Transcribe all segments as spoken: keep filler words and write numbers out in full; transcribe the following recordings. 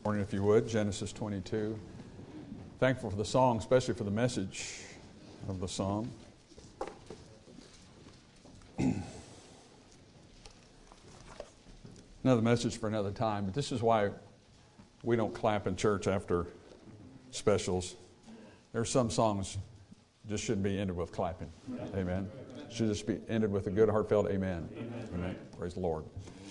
Morning, if you would, Genesis twenty-two. Thankful for the song, especially for the message of the psalm. Another message for another time, but this is why we don't clap in church after specials. There are some songs just shouldn't be ended with clapping. Amen. Should just be ended with a good, heartfelt amen. Amen. Amen. Praise the Lord.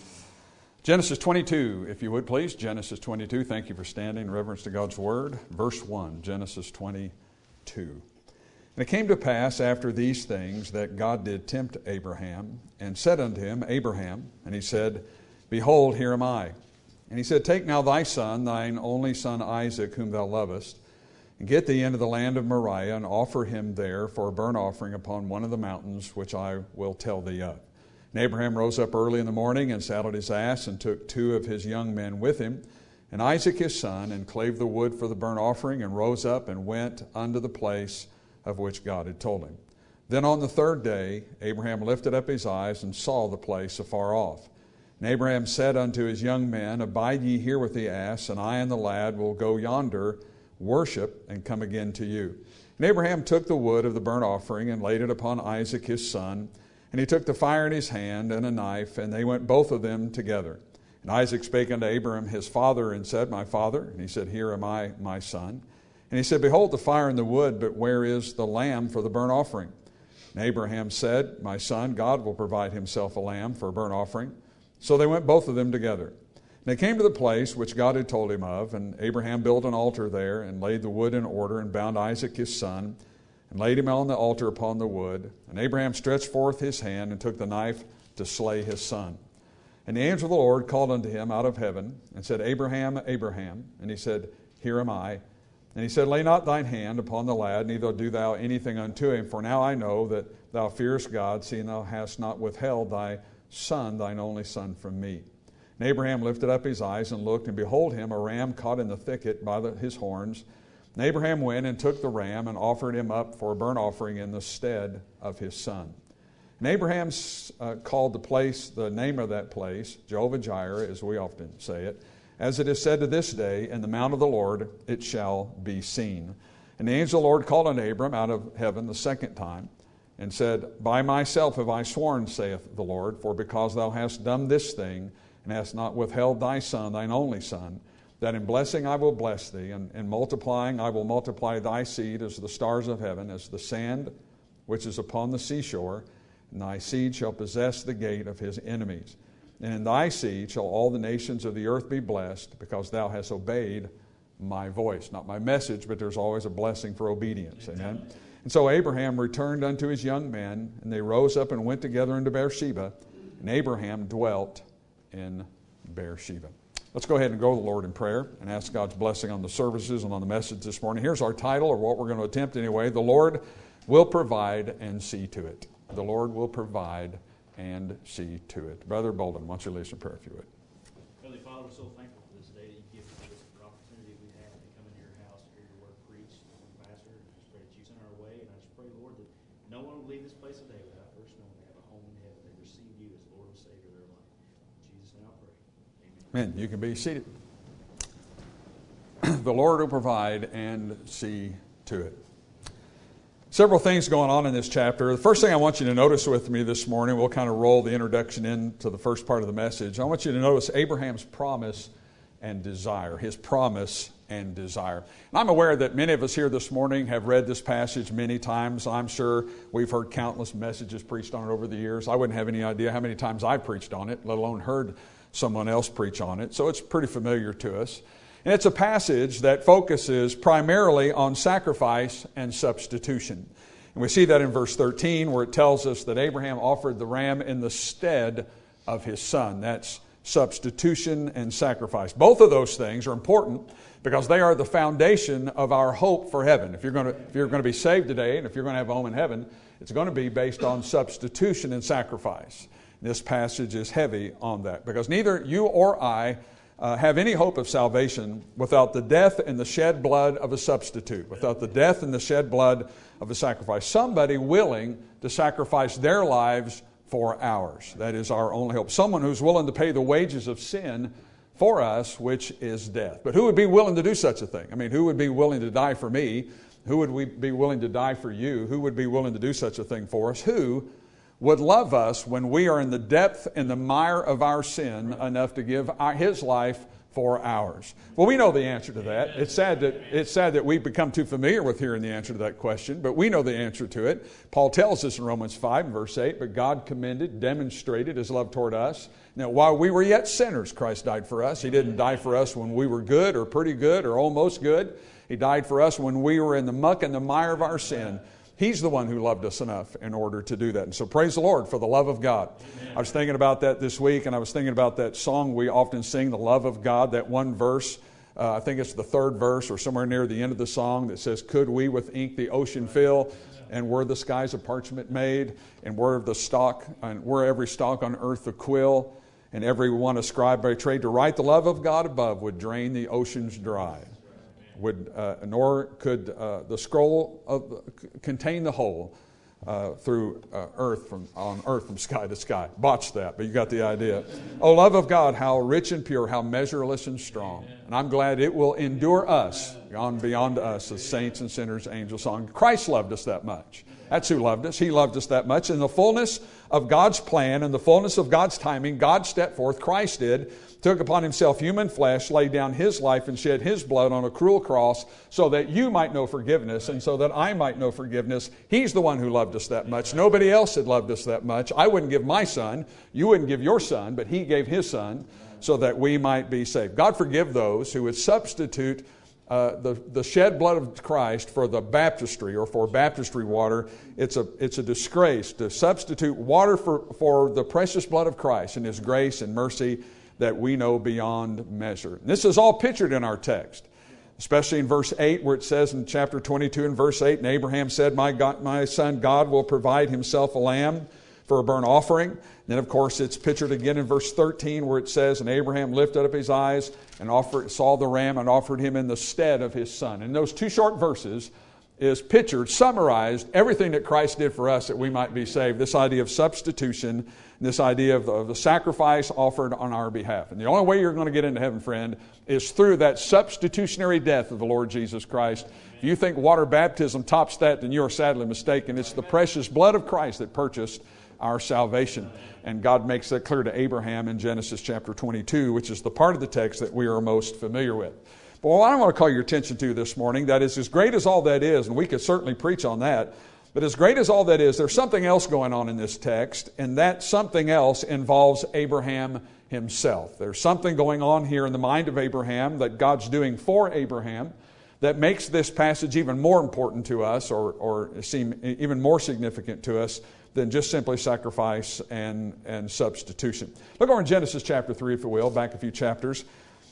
Genesis twenty-two, if you would please. Genesis twenty-two. Thank you for standing in reverence to God's Word. Verse one, Genesis twenty-two. And it came to pass after these things that God did tempt Abraham, and said unto him, Abraham, and he said, Behold, here am I. And he said, Take now thy son, thine only son Isaac, whom thou lovest, and get thee into the land of Moriah, and offer him there for a burnt offering upon one of the mountains which I will tell thee of. And Abraham rose up early in the morning, and saddled his ass, and took two of his young men with him, and Isaac his son, and clave the wood for the burnt offering, and rose up and went unto the place of which God had told him. Then on the third day Abraham lifted up his eyes, and saw the place afar off. And Abraham said unto his young men, Abide ye here with the ass, and I and the lad will go yonder, worship, and come again to you. And Abraham took the wood of the burnt offering, and laid it upon Isaac his son, and he took the fire in his hand, and a knife, and they went both of them together. And Isaac spake unto Abraham his father, and said, My father. And he said, Here am I, my son. And he said, Behold the fire and the wood, but where is the lamb for the burnt offering? And Abraham said, My son, God will provide himself a lamb for a burnt offering. So they went both of them together. And they came to the place which God had told him of, and Abraham built an altar there, and laid the wood in order, and bound Isaac his son, and laid him on the altar upon the wood. And Abraham stretched forth his hand, and took the knife to slay his son. And the angel of the Lord called unto him out of heaven, and said, Abraham, Abraham. And he said, Here am I. And he said, Lay not thine hand upon the lad, neither do thou anything unto him, for now I know that thou fearest God, seeing thou hast not withheld thy son, thine only son, from me. And Abraham lifted up his eyes and looked, and behold him, a ram caught in the thicket by the, his horns. And Abraham went and took the ram, and offered him up for a burnt offering in the stead of his son. And Abraham uh, called the place, the name of that place, Jehovah-Jireh, as we often say it, as it is said to this day, In the mount of the Lord it shall be seen. And the angel of the Lord called unto Abram out of heaven the second time, and said, By myself have I sworn, saith the Lord, for because thou hast done this thing, and hast not withheld thy son, thine only son, that in blessing I will bless thee, and in multiplying I will multiply thy seed as the stars of heaven, as the sand which is upon the seashore, and thy seed shall possess the gate of his enemies. And in thy seed shall all the nations of the earth be blessed, because thou hast obeyed my voice. Not my message, but there's always a blessing for obedience. Amen. And so Abraham returned unto his young men, and they rose up and went together into Beersheba, and Abraham dwelt in Beersheba. Let's go ahead and go to the Lord in prayer and ask God's blessing on the services and on the message this morning. Here's our title, or what we're going to attempt anyway. The Lord will provide and see to it. The Lord will provide and see to it. Brother Bolden, why don't you lead us in prayer if you would. Heavenly Father, we're so thankful for this day that you give us this opportunity we have to come into your house, hear your word preached, Pastor, and just pray that you send our way. And I just pray, Lord, that no one will leave this place today without first knowing they have a home in heaven. They receive you as Lord and Savior of their life. In Jesus' name I pray. Amen. Amen. You can be seated. The Lord will provide and see to it. Several things going on in this chapter. The first thing I want you to notice with me this morning, we'll kind of roll the introduction into the first part of the message. I want you to notice Abraham's promise and desire. His promise and desire. And I'm aware that many of us here this morning have read this passage many times. I'm sure we've heard countless messages preached on it over the years. I wouldn't have any idea how many times I've preached on it, let alone heard someone else preach on it. So it's pretty familiar to us. And it's a passage that focuses primarily on sacrifice and substitution. And we see that in verse thirteen, where it tells us that Abraham offered the ram in the stead of his son. That's substitution and sacrifice. Both of those things are important because they are the foundation of our hope for heaven. If you're going to, if you're going to be saved today, and if you're going to have a home in heaven, it's going to be based on substitution and sacrifice. This passage is heavy on that because neither you or I Uh, have any hope of salvation without the death and the shed blood of a substitute, without the death and the shed blood of a sacrifice. Somebody willing to sacrifice their lives for ours. That is our only hope. Someone who's willing to pay the wages of sin for us, which is death. But who would be willing to do such a thing? I mean, who would be willing to die for me? Who would we be willing to die for you? Who would be willing to do such a thing for us? Who would love us when we are in the depth and the mire of our sin enough to give our, his life for ours? Well, we know the answer to that. It's sad that it's sad that we've become too familiar with hearing the answer to that question, but we know the answer to it. Paul tells us in Romans five and verse eight, but God commended, demonstrated his love toward us. Now, while we were yet sinners, Christ died for us. He didn't die for us when we were good or pretty good or almost good. He died for us when we were in the muck and the mire of our sin. He's the one who loved us enough in order to do that. And so praise the Lord for the love of God. Amen. I was thinking about that this week, and I was thinking about that song we often sing, The Love of God, that one verse. Uh, I think it's the third verse or somewhere near the end of the song that says, could we with ink the ocean fill, and were the skies of parchment made, and were the stalk, and were every stalk on earth a quill, and every one a scribe by trade, to write the love of God above would drain the oceans dry. Would, uh, nor could uh, the scroll of, contain the whole uh, through uh, earth from on earth from sky to sky. Botched that, but you got the idea. Oh, love of God, how rich and pure, how measureless and strong. And I'm glad it will endure us, on beyond us, as saints and sinners, angels song. Christ loved us that much. That's who loved us. He loved us that much. In the fullness of God's plan and the fullness of God's timing, God stepped forth, Christ did, took upon himself human flesh, laid down his life and shed his blood on a cruel cross so that you might know forgiveness and so that I might know forgiveness. He's the one who loved us that much. Nobody else had loved us that much. I wouldn't give my son. You wouldn't give your son, but he gave his son so that we might be saved. God forgive those who would substitute uh, the, the shed blood of Christ for the baptistry or for baptistry water. It's a, it's a disgrace to substitute water for, for the precious blood of Christ and his grace and mercy that we know beyond measure. And this is all pictured in our text, especially in verse eight, where it says in chapter twenty-two and verse eight, and Abraham said, my, God, my son God will provide himself a lamb for a burnt offering. And then, of course, it's pictured again in verse thirteen, where it says, and Abraham lifted up his eyes and offered, saw the ram and offered him in the stead of his son. And those two short verses is pictured, summarized, everything that Christ did for us that we might be saved. This idea of substitution, this idea of the, of the sacrifice offered on our behalf. And the only way you're going to get into heaven, friend, is through that substitutionary death of the Lord Jesus Christ. If you think water baptism tops that, then you are sadly mistaken. It's the precious blood of Christ that purchased our salvation. And God makes that clear to Abraham in Genesis chapter twenty-two, which is the part of the text that we are most familiar with. But what I want to call your attention to this morning, that is as great as all that is, and we could certainly preach on that, but as great as all that is, there's something else going on in this text, and that something else involves Abraham himself. There's something going on here in the mind of Abraham that God's doing for Abraham that makes this passage even more important to us, or, or seem even more significant to us than just simply sacrifice and, and substitution. Look over in Genesis chapter three, if you will, back a few chapters.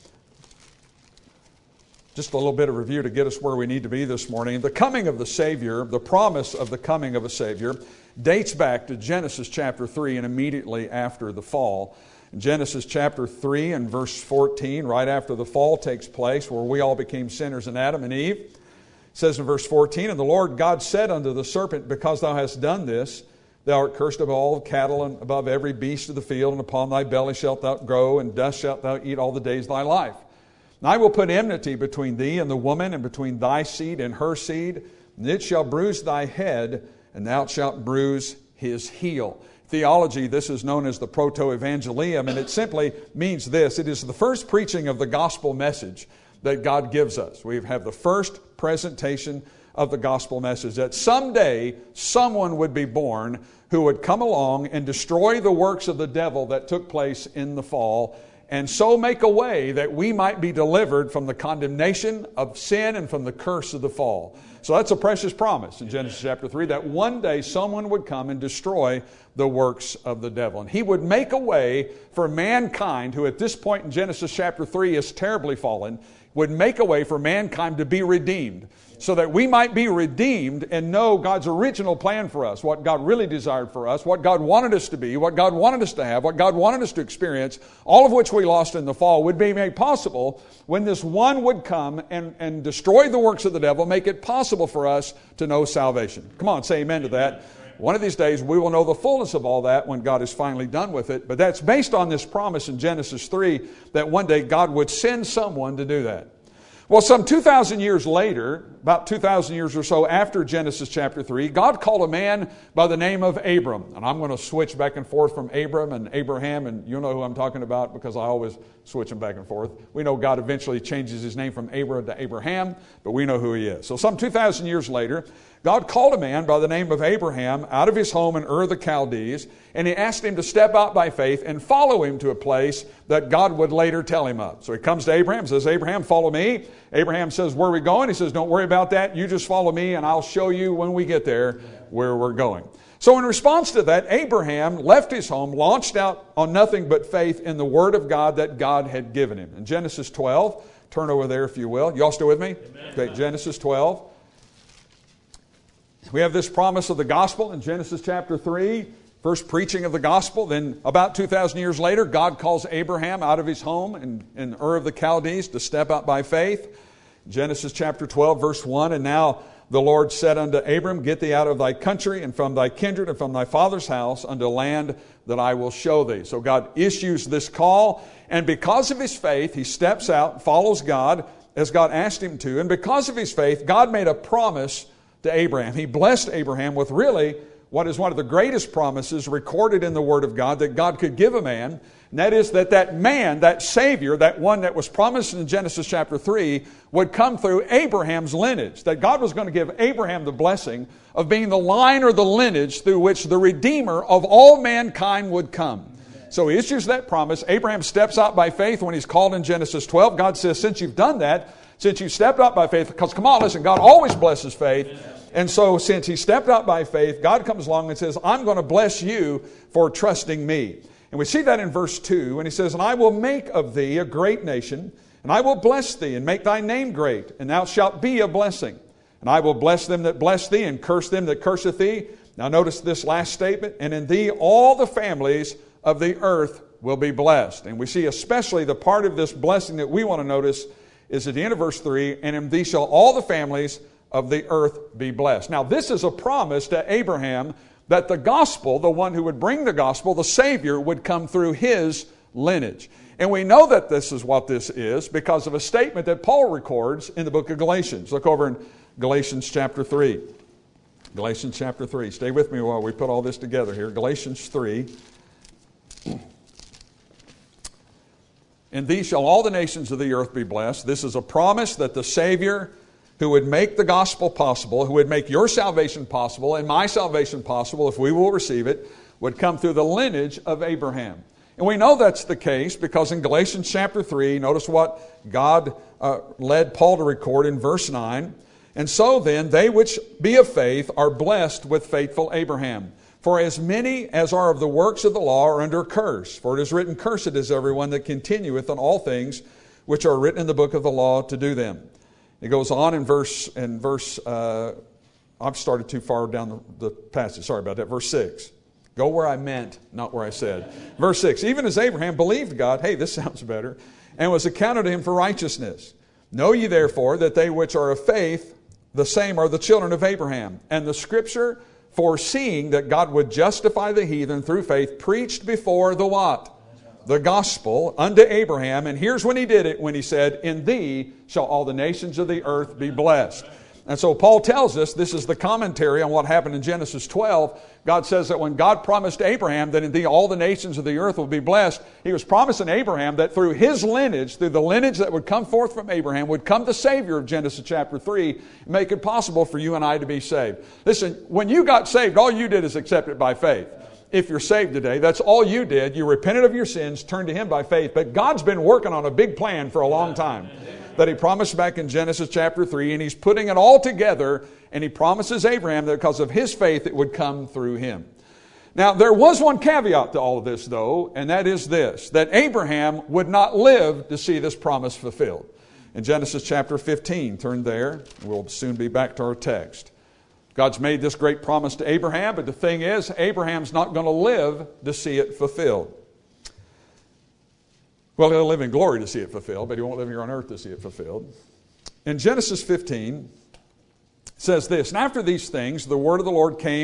Just a little bit of review to get us where we need to be this morning. The coming of the Savior, the promise of the coming of a Savior, dates back to Genesis chapter three and immediately after the fall. In Genesis chapter three and verse fourteen, right after the fall takes place, where we all became sinners in Adam and Eve, it says in verse fourteen, and the Lord God said unto the serpent, because thou hast done this, thou art cursed above all cattle and above every beast of the field, and upon thy belly shalt thou grow, and dust shalt thou eat all the days of thy life. And I will put enmity between thee and the woman, and between thy seed and her seed, and it shall bruise thy head, and thou shalt bruise his heel. Theology, this is known as the proto-evangelium, and it simply means this. It is the first preaching of the gospel message that God gives us. We have the first presentation of the gospel message, that someday someone would be born who would come along and destroy the works of the devil that took place in the fall, and so make a way that we might be delivered from the condemnation of sin and from the curse of the fall. So that's a precious promise in Genesis chapter three, that one day someone would come and destroy the works of the devil. And he would make a way for mankind, who at this point in Genesis chapter three is terribly fallen, would make a way for mankind to be redeemed, so that we might be redeemed and know God's original plan for us, what God really desired for us, what God wanted us to be, what God wanted us to have, what God wanted us to experience, all of which we lost in the fall, would be made possible when this one would come and, and destroy the works of the devil, make it possible for us to know salvation. Come on, say amen to that. One of these days we will know the fullness of all that when God is finally done with it. But that's based on this promise in Genesis three that one day God would send someone to do that. Well, some two thousand years later, about two thousand years or so after Genesis chapter three, God called a man by the name of Abram. And I'm going to switch back and forth from Abram and Abraham, and you'll know who I'm talking about because I always switch them back and forth. We know God eventually changes his name from Abram to Abraham, but we know who he is. So some two thousand years later, God called a man by the name of Abraham out of his home in Ur of the Chaldees, and he asked him to step out by faith and follow him to a place that God would later tell him of. So he comes to Abraham, says, Abraham, follow me. Abraham says, where are we going? He says, don't worry about that. You just follow me, and I'll show you when we get there where we're going. So in response to that, Abraham left his home, launched out on nothing but faith in the Word of God that God had given him. In Genesis twelve, turn over there if you will. You all still with me? Amen. Okay, Genesis twelve. We have this promise of the gospel in Genesis chapter three, first preaching of the gospel. Then about two thousand years later, God calls Abraham out of his home in, in Ur of the Chaldees to step out by faith. Genesis chapter twelve, verse one, and now the Lord said unto Abram, get thee out of thy country and from thy kindred and from thy father's house unto land that I will show thee. So God issues this call, and because of his faith, he steps out, follows God as God asked him to. And because of his faith, God made a promise to Abraham. He blessed Abraham with really what is one of the greatest promises recorded in the Word of God that God could give a man. And that is that that man, that Savior, that one that was promised in Genesis chapter three, would come through Abraham's lineage. That God was going to give Abraham the blessing of being the line or the lineage through which the Redeemer of all mankind would come. So he issues that promise. Abraham steps out by faith when he's called in Genesis twelve. God says, since you've done that, since you stepped out by faith, because come on, listen, God always blesses faith. And so since he stepped out by faith, God comes along and says, I'm going to bless you for trusting me. And we see that in verse two, and he says, and I will make of thee a great nation, and I will bless thee, and make thy name great, and thou shalt be a blessing. And I will bless them that bless thee, and curse them that curseth thee. Now notice this last statement, and in thee all the families of the earth will be blessed. And we see especially the part of this blessing that we want to notice is at the end of verse three, and in thee shall all the families of the earth be blessed. Now this is a promise to Abraham that the gospel, the one who would bring the gospel, the Savior, would come through his lineage. And we know that this is what this is because of a statement that Paul records in the book of Galatians. Look over in Galatians chapter three. Galatians chapter three. Stay with me while we put all this together here. Galatians three. In thee shall all the nations of the earth be blessed. This is a promise that the Savior, who would make the gospel possible, who would make your salvation possible and my salvation possible if we will receive it, would come through the lineage of Abraham. And we know that's the case because in Galatians chapter three, notice what God uh, led Paul to record in verse nine. And so then, they which be of faith are blessed with faithful Abraham. For as many as are of the works of the law are under curse. For it is written, cursed is everyone that continueth on all things which are written in the book of the law to do them. It goes on in verse, in verse uh, I've started too far down the, the passage. Sorry about that. Verse six. Go where I meant, not where I said. Verse six. Even as Abraham believed God, hey, this sounds better, and was accounted to him for righteousness. Know ye therefore that they which are of faith, the same are the children of Abraham. And the Scripture, foreseeing that God would justify the heathen through faith, preached before the what? The gospel unto Abraham. And here's when he did it, when he said, in thee shall all the nations of the earth be blessed. And so Paul tells us, this is the commentary on what happened in Genesis twelve. God says that when God promised Abraham that in thee all the nations of the earth will be blessed, he was promising Abraham that through his lineage, through the lineage that would come forth from Abraham, would come the Savior of Genesis chapter three, and make it possible for you and I to be saved. Listen, when you got saved, all you did is accept it by faith. If you're saved today, that's all you did. You repented of your sins, turned to Him by faith. But God's been working on a big plan for a long time that He promised back in Genesis chapter three, and He's putting it all together, and He promises Abraham that because of his faith, it would come through him. Now, there was one caveat to all of this, though, and that is this, that Abraham would not live to see this promise fulfilled. In Genesis chapter fifteen, turn there, we'll soon be back to our text. God's made this great promise to Abraham, but the thing is, Abraham's not going to live to see it fulfilled. Well, he'll live in glory to see it fulfilled, but he won't live here on earth to see it fulfilled. In Genesis fifteen, it says this, and after these things, the word of the Lord came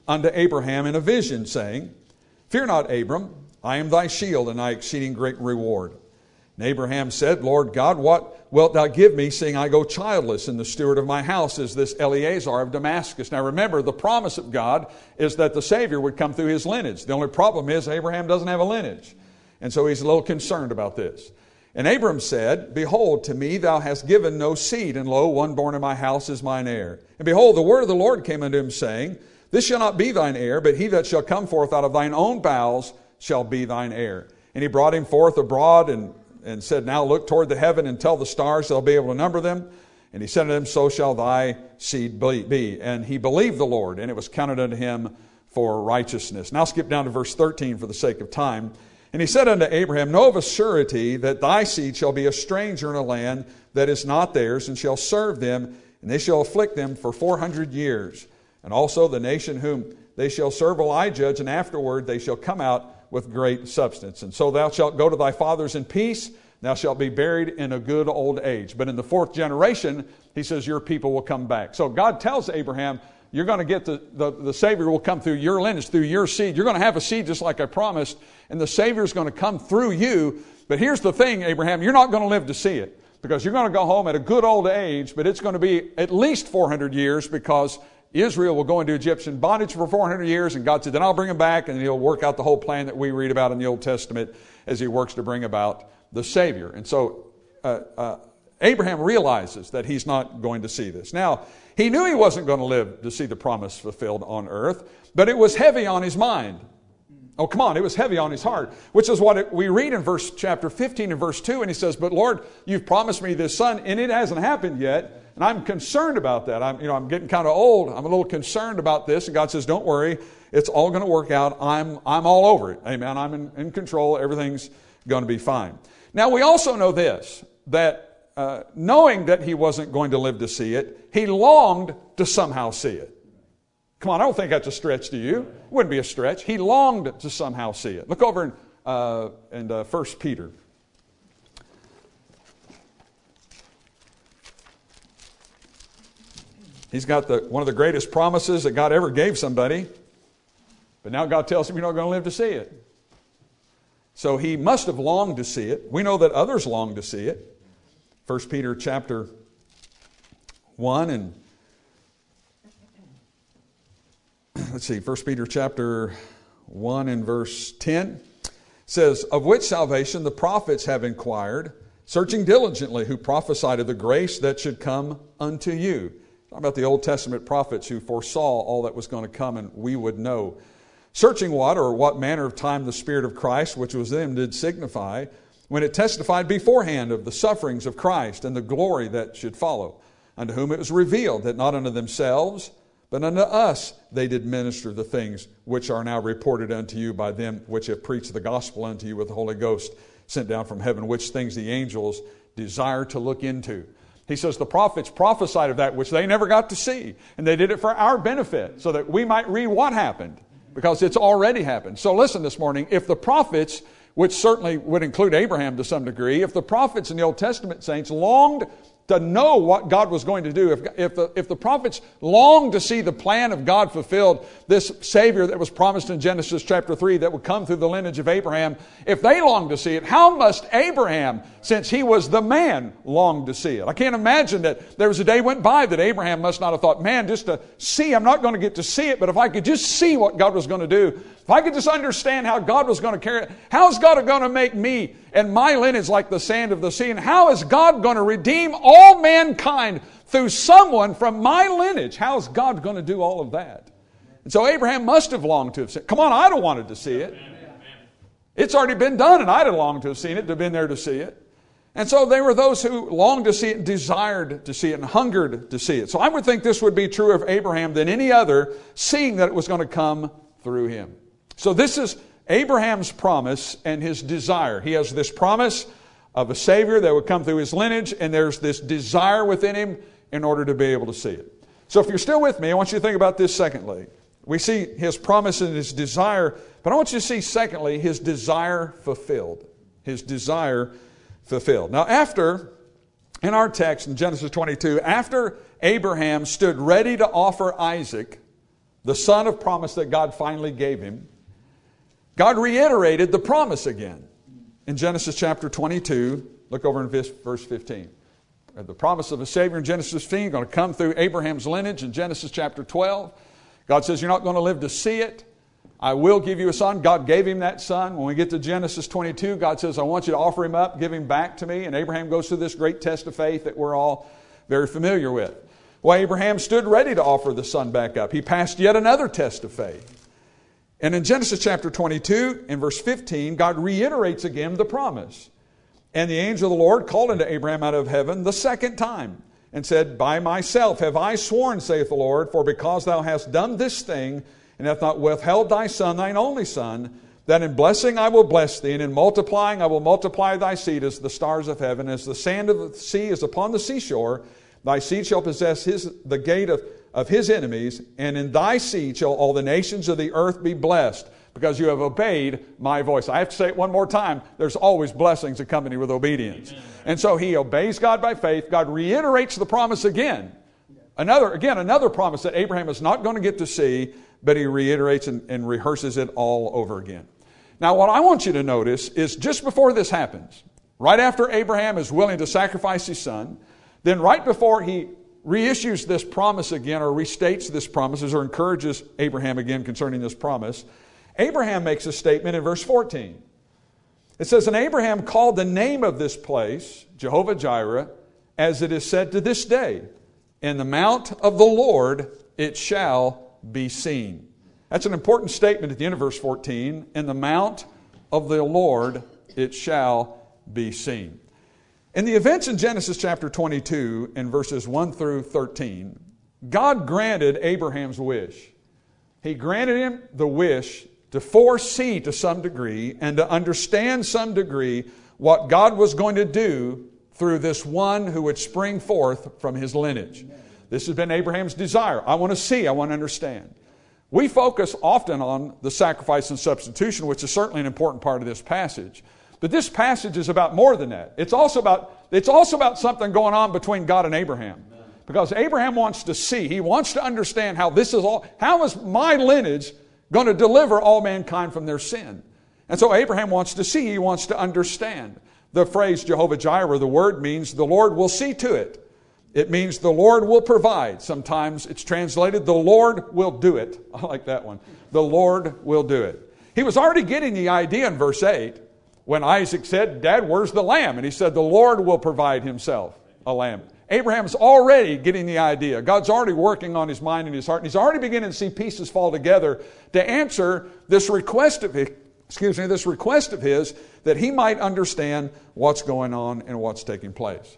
unto Abraham in a vision, saying, Fear not, Abram, I am thy shield and thy exceeding great reward. And Abraham said, Lord God, what wilt thou give me, seeing I go childless, and the steward of my house is this Eleazar of Damascus? Now remember, the promise of God is that the Savior would come through his lineage. The only problem is Abraham doesn't have a lineage. And so he's a little concerned about this. And Abram said, Behold, to me thou hast given no seed, and lo, one born in my house is mine heir. And behold, the word of the Lord came unto him, saying, This shall not be thine heir, but he that shall come forth out of thine own bowels shall be thine heir. And he brought him forth abroad, and and said, Now look toward the heaven and tell the stars, they'll be able to number them. And he said unto them, So shall thy seed be. And he believed the Lord, and it was counted unto him for righteousness. Now skip down to verse thirteen for the sake of time. And he said unto Abraham, Know of a surety that thy seed shall be a stranger in a land that is not theirs, and shall serve them, and they shall afflict them for four hundred years. And also the nation whom they shall serve will I judge, and afterward they shall come out with great substance. And so thou shalt go to thy fathers in peace, thou shalt be buried in a good old age. But in the fourth generation, he says, your people will come back. So God tells Abraham, you're going to get the, the, the Savior will come through your lineage, through your seed. You're going to have a seed just like I promised, and the Savior is going to come through you. But here's the thing, Abraham, you're not going to live to see it, because you're going to go home at a good old age, but it's going to be at least four hundred years, because Israel will go into Egyptian bondage for four hundred years, and God said, then I'll bring them back, and he'll work out the whole plan that we read about in the Old Testament as he works to bring about the Savior. And so uh, uh, Abraham realizes that he's not going to see this. Now, he knew he wasn't going to live to see the promise fulfilled on earth, but it was heavy on his mind. Oh, come on, it was heavy on his heart, which is what it, we read in verse chapter fifteen and verse two, and he says, but Lord, you've promised me this son, and it hasn't happened yet, and I'm concerned about that. I'm, you know, I'm getting kind of old. I'm a little concerned about this, and God says, don't worry, it's all going to work out. I'm, I'm all over it. Amen. I'm in, in control. Everything's going to be fine. Now, we also know this, that uh, knowing that he wasn't going to live to see it, he longed to somehow see it. Come on, I don't think that's a stretch to you. It wouldn't be a stretch. He longed to somehow see it. Look over in, uh, in uh, First Peter. He's got the, one of the greatest promises that God ever gave somebody, but now God tells him you're not going to live to see it. So he must have longed to see it. We know that others long to see it. First Peter chapter one and let's see, First Peter chapter one and verse ten says, of which salvation the prophets have inquired, searching diligently, who prophesied of the grace that should come unto you. Talking about the Old Testament prophets who foresaw all that was going to come, and we would know. Searching what or what manner of time the Spirit of Christ, which was them, did signify, when it testified beforehand of the sufferings of Christ and the glory that should follow, unto whom it was revealed that not unto themselves, but unto us they did minister the things which are now reported unto you by them which have preached the gospel unto you with the Holy Ghost sent down from heaven, which things the angels desire to look into. He says the prophets prophesied of that which they never got to see. And they did it for our benefit, so that we might read what happened, because it's already happened. So listen this morning, if the prophets, which certainly would include Abraham to some degree, if the prophets in the Old Testament saints longed to know what God was going to do, if, if, the, if the prophets longed to see the plan of God fulfilled, this Savior that was promised in Genesis chapter three that would come through the lineage of Abraham, if they longed to see it, how must Abraham, since he was the man, long to see it? I can't imagine that there was a day went by that Abraham must not have thought, man, just to see, I'm not going to get to see it, but if I could just see what God was going to do, if I could just understand how God was going to carry it, how's God going to make me and my lineage like the sand of the sea? And how is God going to redeem all mankind through someone from my lineage? How's God going to do all of that? And so Abraham must have longed to have seen it. Come on, I'd have wanted to see it. It's already been done, and I'd have longed to have seen it, to have been there to see it. And so there were those who longed to see it, desired to see it, and hungered to see it. So I would think this would be true of Abraham than any other, seeing that it was going to come through him. So this is Abraham's promise and his desire. He has this promise of a Savior that would come through his lineage, and there's this desire within him in order to be able to see it. So if you're still with me, I want you to think about this secondly. We see his promise and his desire, but I want you to see secondly his desire fulfilled. His desire fulfilled. Now after, in our text in Genesis twenty-two, after Abraham stood ready to offer Isaac, the son of promise that God finally gave him, God reiterated the promise again. In Genesis chapter twenty-two, look over in verse fifteen. The promise of a Savior in Genesis fifteen, going to come through Abraham's lineage in Genesis chapter twelve. God says, you're not going to live to see it. I will give you a son. God gave him that son. When we get to Genesis twenty-two, God says, I want you to offer him up, give him back to me. And Abraham goes through this great test of faith that we're all very familiar with. Well, Abraham stood ready to offer the son back up. He passed yet another test of faith. And in Genesis chapter twenty-two, in verse fifteen, God reiterates again the promise. And the angel of the Lord called unto Abraham out of heaven the second time, and said, By myself have I sworn, saith the Lord, for because thou hast done this thing, and hath not withheld thy son, thine only son, that in blessing I will bless thee, and in multiplying I will multiply thy seed as the stars of heaven, as the sand of the sea is upon the seashore. Thy seed shall possess his, the gate of, of his enemies, and in thy seed shall all the nations of the earth be blessed, because you have obeyed my voice. I have to say it one more time. There's always blessings accompanied with obedience. Amen. And so he obeys God by faith. God reiterates the promise again. Another, again, another promise that Abraham is not going to get to see, but he reiterates and, and rehearses it all over again. Now, what I want you to notice is just before this happens, right after Abraham is willing to sacrifice his son, then right before he reissues this promise again, or restates this promise, or encourages Abraham again concerning this promise, Abraham makes a statement in verse fourteen. It says, And Abraham called the name of this place, Jehovah Jireh, as it is said to this day, In the mount of the Lord it shall be seen. That's an important statement at the end of verse fourteen. In the mount of the Lord it shall be seen. In the events in Genesis chapter twenty-two, in verses one through thirteen, God granted Abraham's wish. He granted him the wish to foresee to some degree and to understand some degree what God was going to do through this one who would spring forth from his lineage. This has been Abraham's desire. I want to see, I want to understand. We focus often on the sacrifice and substitution, which is certainly an important part of this passage. But this passage is about more than that. It's also about, it's also about something going on between God and Abraham. Because Abraham wants to see, he wants to understand how this is all, how is my lineage going to deliver all mankind from their sin? And so Abraham wants to see, he wants to understand. The phrase Jehovah Jireh, the word means the Lord will see to it. It means the Lord will provide. Sometimes it's translated, the Lord will do it. I like that one. The Lord will do it. He was already getting the idea in verse eight when Isaac said, Dad, where's the lamb? And he said, the Lord will provide himself a lamb. Abraham's already getting the idea. God's already working on his mind and his heart. And he's already beginning to see pieces fall together to answer this request of his, excuse me, this request of his that he might understand what's going on and what's taking place.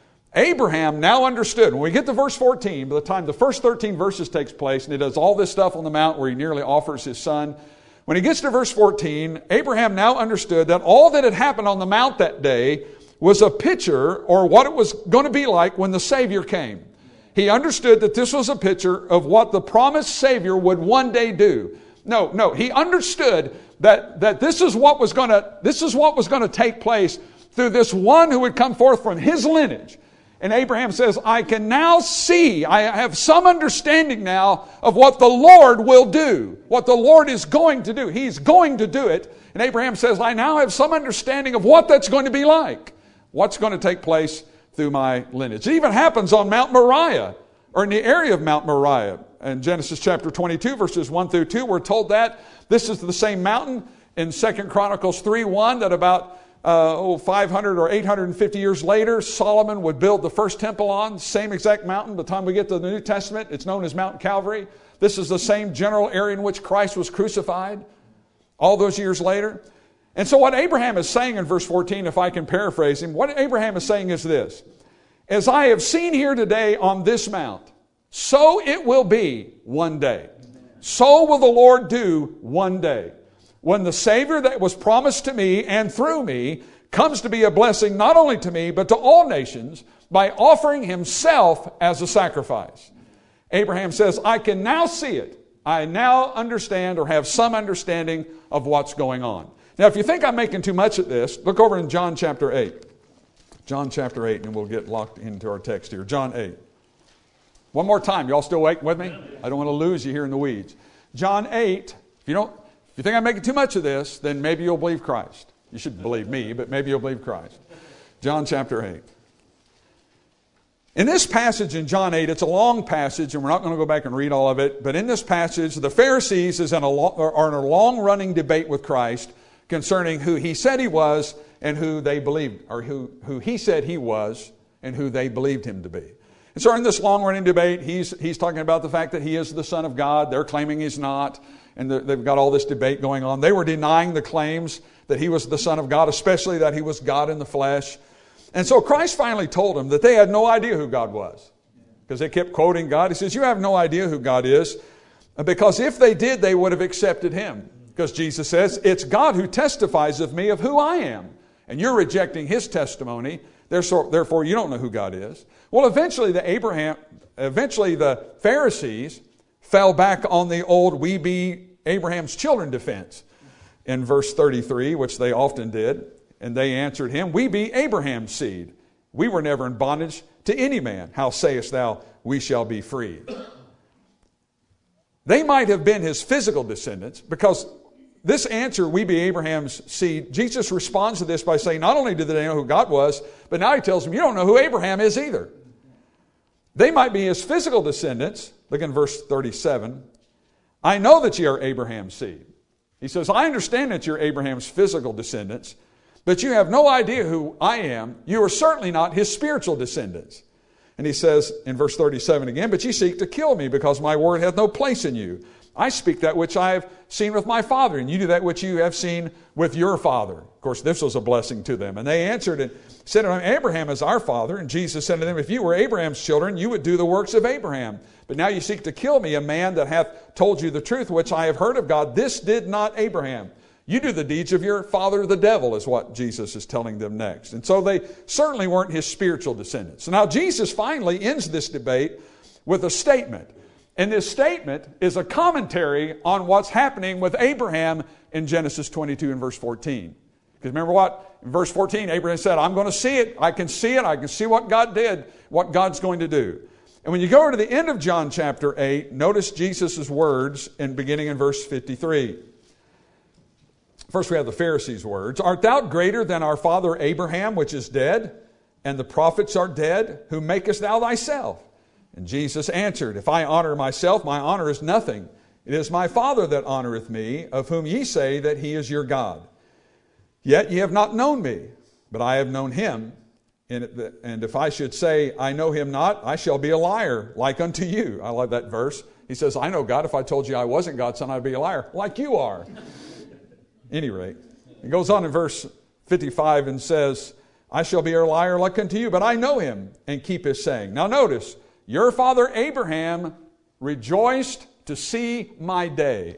Abraham now understood. When we get to verse fourteen, by the time the first thirteen verses takes place, and he does all this stuff on the mount where he nearly offers his son, when he gets to verse fourteen, Abraham now understood that all that had happened on the mount that day was a picture, or what it was going to be like when the Savior came. He understood that this was a picture of what the promised Savior would one day do. No, no, he understood that, that this is what was going to, this is what was going to take place through this one who would come forth from his lineage. And Abraham says, I can now see, I have some understanding now of what the Lord will do, what the Lord is going to do. He's going to do it. And Abraham says, I now have some understanding of what that's going to be like. What's going to take place through my lineage. It even happens on Mount Moriah, or in the area of Mount Moriah. In Genesis chapter twenty-two, verses one through two, we're told that this is the same mountain in Second Chronicles three one that about uh, oh, five hundred or eight hundred fifty years later, Solomon would build the first temple on. Same exact mountain. By the time we get to the New Testament, it's known as Mount Calvary. This is the same general area in which Christ was crucified all those years later. And so what Abraham is saying in verse fourteen, if I can paraphrase him, what Abraham is saying is this: as I have seen here today on this mount, so it will be one day. So will the Lord do one day. When the Savior that was promised to me and through me comes to be a blessing not only to me, but to all nations by offering himself as a sacrifice. Abraham says, I can now see it. I now understand or have some understanding of what's going on. Now, if you think I'm making too much of this, look over in John chapter eight. John chapter eight, and we'll get locked into our text here. John eight. One more time. You all still awake with me? I don't want to lose you here in the weeds. John eight. If you don't, if you think I'm making too much of this, then maybe you'll believe Christ. You shouldn't believe me, but maybe you'll believe Christ. John chapter eight. In this passage in John eight, it's a long passage, and we're not going to go back and read all of it, but in this passage, the Pharisees is in a lo- are in a long-running debate with Christ concerning who he said he was and who they believed, or who, who he said he was and who they believed him to be. And so in this long-running debate, he's, he's talking about the fact that he is the Son of God. They're claiming he's not, and they've got all this debate going on. They were denying the claims that he was the Son of God, especially that he was God in the flesh. And so Christ finally told them that they had no idea who God was, because they kept quoting God. He says, you have no idea who God is, because if they did, they would have accepted him. Because Jesus says, it's God who testifies of me of who I am. And you're rejecting his testimony. Therefore, you don't know who God is. Well, eventually the Abraham, eventually the Pharisees fell back on the old "we be Abraham's children" defense in verse thirty-three, which they often did. And they answered him, we be Abraham's seed. We were never in bondage to any man. How sayest thou, we shall be free? They might have been his physical descendants, because this answer, we be Abraham's seed, Jesus responds to this by saying, not only did they know who God was, but now he tells them, you don't know who Abraham is either. They might be his physical descendants. Look in verse thirty-seven. I know that ye are Abraham's seed. He says, I understand that you're Abraham's physical descendants, but you have no idea who I am. You are certainly not his spiritual descendants. And he says in verse thirty-seven again, but ye seek to kill me, because my word hath no place in you. I speak that which I have seen with my father, and you do that which you have seen with your father. Of course, this was a blessing to them. And they answered and said unto him, Abraham is our father. And Jesus said to them, if you were Abraham's children, you would do the works of Abraham. But now you seek to kill me, a man that hath told you the truth, which I have heard of God. This did not Abraham. You do the deeds of your father the devil, is what Jesus is telling them next. And so they certainly weren't his spiritual descendants. So now Jesus finally ends this debate with a statement. And this statement is a commentary on what's happening with Abraham in Genesis twenty-two and verse fourteen. Because remember what? In verse fourteen, Abraham said, I'm going to see it. I can see it. I can see what God did, what God's going to do. And when you go to the end of John chapter eight, notice Jesus' words in beginning in verse fifty-three. First we have the Pharisees' words. Art thou greater than our father Abraham, which is dead, and the prophets are dead? Who makest thou thyself? And Jesus answered, if I honor myself, my honor is nothing. It is my Father that honoreth me, of whom ye say that he is your God. Yet ye have not known me, but I have known him. And if I should say, I know him not, I shall be a liar, like unto you. I love that verse. He says, I know God. If I told you I wasn't God's son, I'd be a liar, like you are. Any rate, it goes on in verse fifty-five and says, I shall be a liar like unto you, but I know him and keep his saying. Now notice, your father Abraham rejoiced to see my day.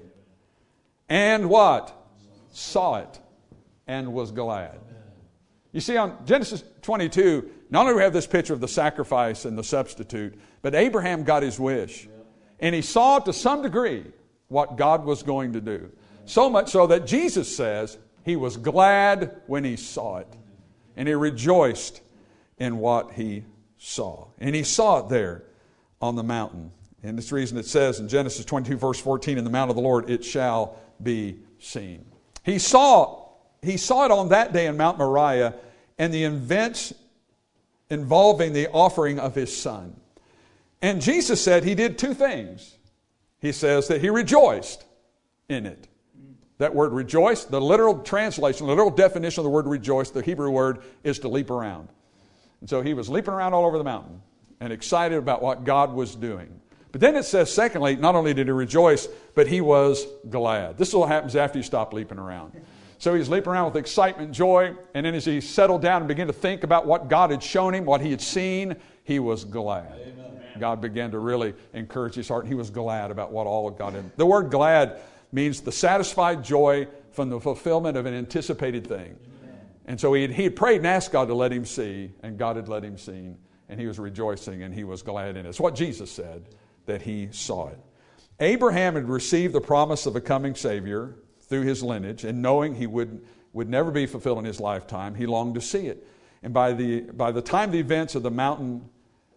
And what? Saw it and was glad. You see, on Genesis twenty-two, not only do we have this picture of the sacrifice and the substitute, but Abraham got his wish. And he saw to some degree what God was going to do. So much so that Jesus says he was glad when he saw it. And he rejoiced in what he saw. And he saw it there on the mountain. And this reason it says in Genesis twenty-two verse fourteen, in the mount of the Lord it shall be seen. He saw, he saw it on that day in Mount Moriah, and the events involving the offering of his son. And Jesus said he did two things. He says that he rejoiced in it. That word rejoice, the literal translation, the literal definition of the word rejoice, the Hebrew word, is to leap around. And so he was leaping around all over the mountain and excited about what God was doing. But then it says, secondly, not only did he rejoice, but he was glad. This is what happens after you stop leaping around. So he's leaping around with excitement and joy, and then as he settled down and began to think about what God had shown him, what he had seen, he was glad. Amen. God began to really encourage his heart, and he was glad about what all of God had. The word glad means the satisfied joy from the fulfillment of an anticipated thing. Amen. And so he had, he had prayed and asked God to let him see, and God had let him see, and he was rejoicing, and he was glad in it. It's what Jesus said, that he saw it. Abraham had received the promise of a coming Savior through his lineage, and knowing he would, would never be fulfilled in his lifetime, he longed to see it. And by the, by the time the events of the mountain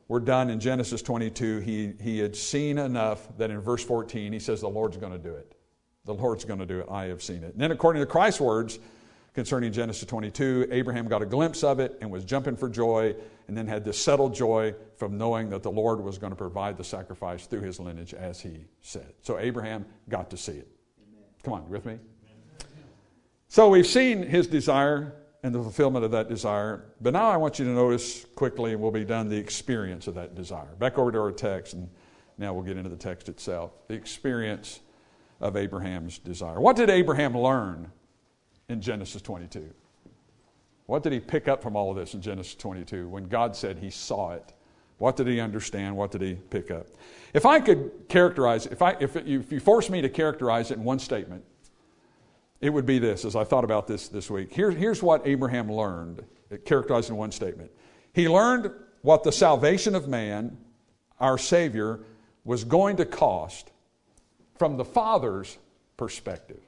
were done in Genesis twenty-two, he, he had seen enough that in verse fourteen he says, the Lord's going to do it. The Lord's going to do it. I have seen it. And then according to Christ's words concerning Genesis twenty-two, Abraham got a glimpse of it and was jumping for joy, and then had this settled joy from knowing that the Lord was going to provide the sacrifice through his lineage as he said. So Abraham got to see it. Amen. Come on, you with me? Amen. So we've seen his desire and the fulfillment of that desire. But now I want you to notice quickly, and we'll be done, the experience of that desire. Back over to our text, and now we'll get into the text itself. The experience of Abraham's desire. What did Abraham learn in Genesis twenty-two? What did he pick up from all of this in Genesis twenty-two? When God said he saw it, what did he understand? What did he pick up? If I could characterize it, if, I, if, it, if you force me to characterize it in one statement, it would be this, as I thought about this this week. Here, here's what Abraham learned, characterized in one statement. He learned what the salvation of man, our Savior, was going to cost from the Father's perspective.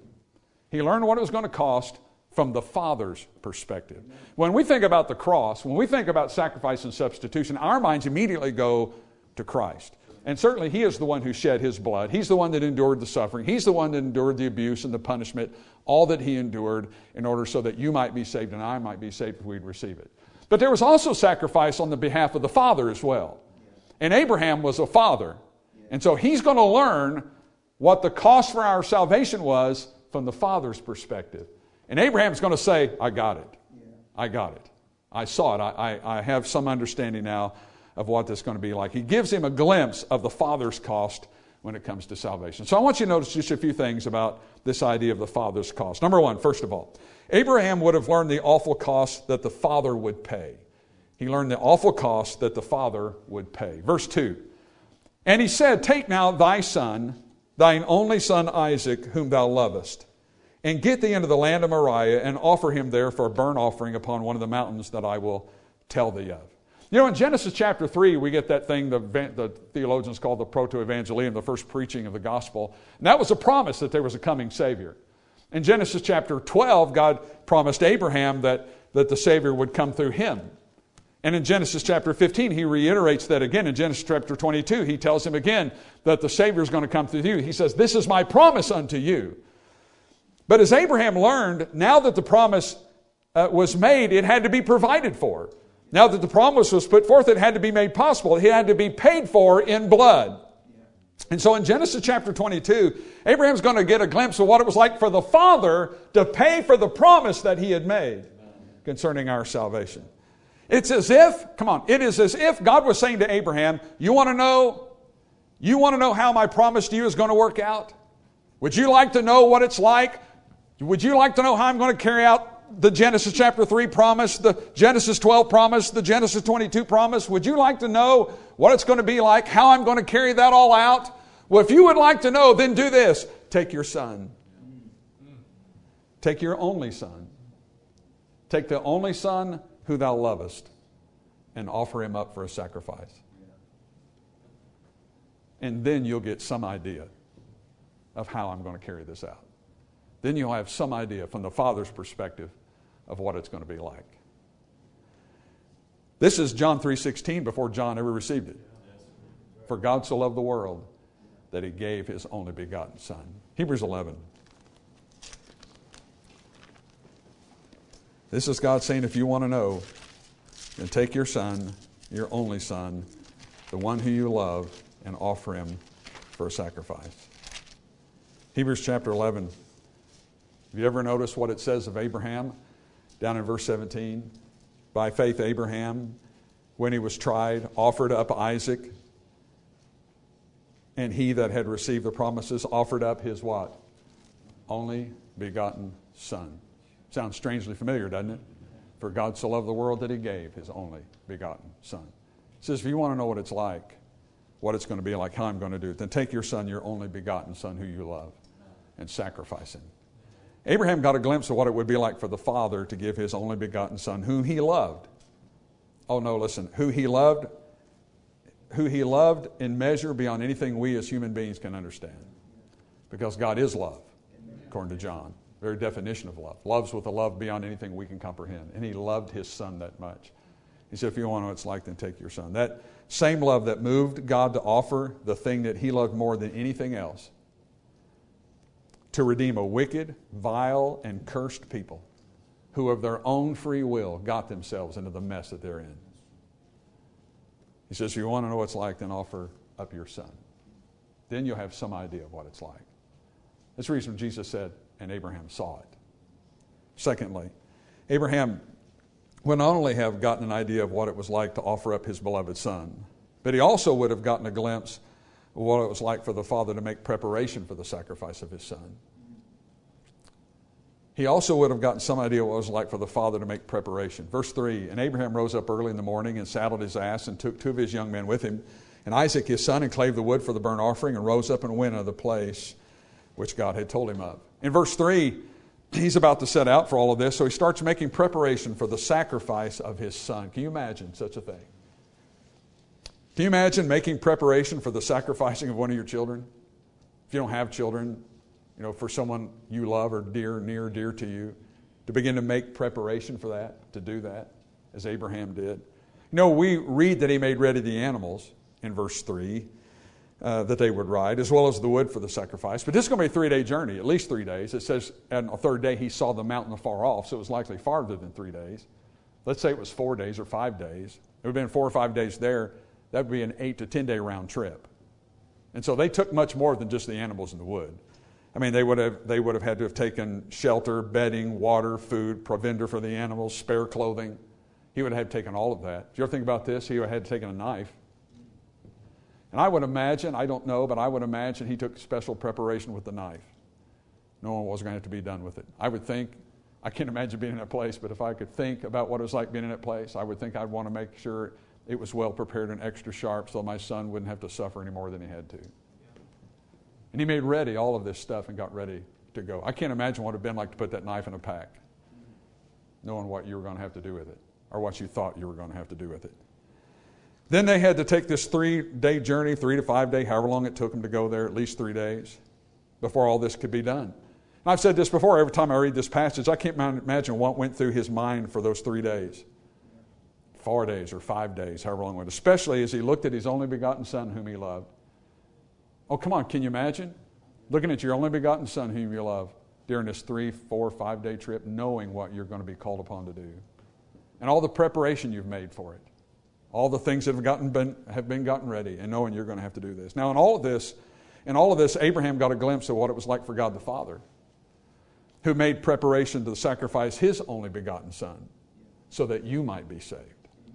He learned what it was going to cost from the Father's perspective. When we think about the cross, when we think about sacrifice and substitution, our minds immediately go to Christ. And certainly He is the one who shed His blood. He's the one that endured the suffering. He's the one that endured the abuse and the punishment, all that He endured in order so that you might be saved and I might be saved if we'd receive it. But there was also sacrifice on the behalf of the Father as well. And Abraham was a father. And so he's going to learn what the cost for our salvation was from the Father's perspective. And Abraham's going to say, I got it. I got it. I saw it. I, I, I have some understanding now of what this is going to be like. He gives him a glimpse of the Father's cost when it comes to salvation. So I want you to notice just a few things about this idea of the Father's cost. Number one, first of all, Abraham would have learned the awful cost that the Father would pay. He learned the awful cost that the Father would pay. Verse two, and he said, take now thy son, thine only son Isaac, whom thou lovest, and get thee into the land of Moriah, and offer him there for a burnt offering upon one of the mountains that I will tell thee of. You know, in Genesis chapter three, we get that thing the, the theologians call the proto-evangelium, the first preaching of the gospel. And that was a promise that there was a coming Savior. In Genesis chapter twelve, God promised Abraham that, that the Savior would come through him. And in Genesis chapter fifteen, he reiterates that again. In Genesis chapter twenty-two, he tells him again that the Savior is going to come through you. He says, this is my promise unto you. But as Abraham learned, now that the promise uh, was made, it had to be provided for. Now that the promise was put forth, it had to be made possible. It had to be paid for in blood. And so in Genesis chapter twenty-two, Abraham's going to get a glimpse of what it was like for the Father to pay for the promise that He had made concerning our salvation. It's as if, come on, it is as if God was saying to Abraham, you want to know, you want to know how my promise to you is going to work out? Would you like to know what it's like? Would you like to know how I'm going to carry out the Genesis chapter three promise, the Genesis twelve promise, the Genesis twenty-two promise? Would you like to know what it's going to be like, how I'm going to carry that all out? Well, if you would like to know, then do this. Take your son. Take your only son. Take the only son who thou lovest and offer him up for a sacrifice. And then you'll get some idea of how I'm going to carry this out. Then you'll have some idea from the Father's perspective of what it's going to be like. This is John three sixteen before John ever received it. For God so loved the world that He gave His only begotten Son. Hebrews eleven. This is God saying, if you want to know, then take your son, your only son, the one who you love, and offer him for a sacrifice. Hebrews chapter eleven. Have you ever noticed what it says of Abraham? Down in verse seventeen. By faith Abraham, when he was tried, offered up Isaac. And he that had received the promises offered up his what? Only begotten son. Sounds strangely familiar, doesn't it? For God so loved the world that He gave His only begotten Son. He says, if you want to know what it's like, what it's going to be like, how I'm going to do it, then take your son, your only begotten son who you love, and sacrifice him. Abraham got a glimpse of what it would be like for the Father to give His only begotten Son, whom He loved. Oh no, listen, who He loved, who He loved in measure beyond anything we as human beings can understand. Because God is love, according to John. Very definition of love. Loves with a love beyond anything we can comprehend. And He loved His Son that much. He said, if you want to know what it's like, then take your son. That same love that moved God to offer the thing that he loved more than anything else, to redeem a wicked, vile, and cursed people who of their own free will got themselves into the mess that they're in. He says, if you want to know what it's like, then offer up your son. Then you'll have some idea of what it's like. That's the reason Jesus said, and Abraham saw it. Secondly, Abraham would not only have gotten an idea of what it was like to offer up his beloved son, but he also would have gotten a glimpse of what it was like for the father to make preparation for the sacrifice of his son. He also would have gotten some idea what it was like for the father to make preparation. Verse three, and Abraham rose up early in the morning and saddled his ass and took two of his young men with him, and Isaac his son, and clave the wood for the burnt offering, and rose up and went into the place which God had told him of. In verse three, he's about to set out for all of this, so he starts making preparation for the sacrifice of his son. Can you imagine such a thing? Can you imagine making preparation for the sacrificing of one of your children? If you don't have children, you know, for someone you love or dear, near, dear to you, to begin to make preparation for that, to do that, as Abraham did. You know, we read that he made ready the animals in verse three, uh, that they would ride, as well as the wood for the sacrifice. But this is going to be a three-day journey, at least three days. It says on the third day he saw the mountain afar off, so it was likely farther than three days. Let's say it was four days or five days. It would have been four or five days there. That would be an eight to ten day round trip. And so they took much more than just the animals and the wood. I mean, they would have they would have had to have taken shelter, bedding, water, food, provender for the animals, spare clothing. He would have had taken all of that. If you ever think about this, he would have had taken a knife. And I would imagine, I don't know, but I would imagine he took special preparation with the knife. No one was going to have to be done with it. I would think, I can't imagine being in that place, but if I could think about what it was like being in that place, I would think I'd want to make sure it was well prepared and extra sharp so my son wouldn't have to suffer any more than he had to. And he made ready all of this stuff and got ready to go. I can't imagine what it would have been like to put that knife in a pack, knowing what you were going to have to do with it, or what you thought you were going to have to do with it. Then they had to take this three-day journey, three to five day, however long it took them to go there, at least three days, before all this could be done. And I've said this before, every time I read this passage, I can't imagine what went through his mind for those three days. Four days or five days, however long it went, especially as he looked at his only begotten son whom he loved. Oh, come on, can you imagine? Looking at your only begotten son whom you love during this three, four, five day trip, knowing what you're going to be called upon to do. And all the preparation you've made for it. All the things that have gotten been, have been gotten ready, and knowing you're going to have to do this. Now, in all of this, in all of this, Abraham got a glimpse of what it was like for God the Father, who made preparation to sacrifice his only begotten son so that you might be saved.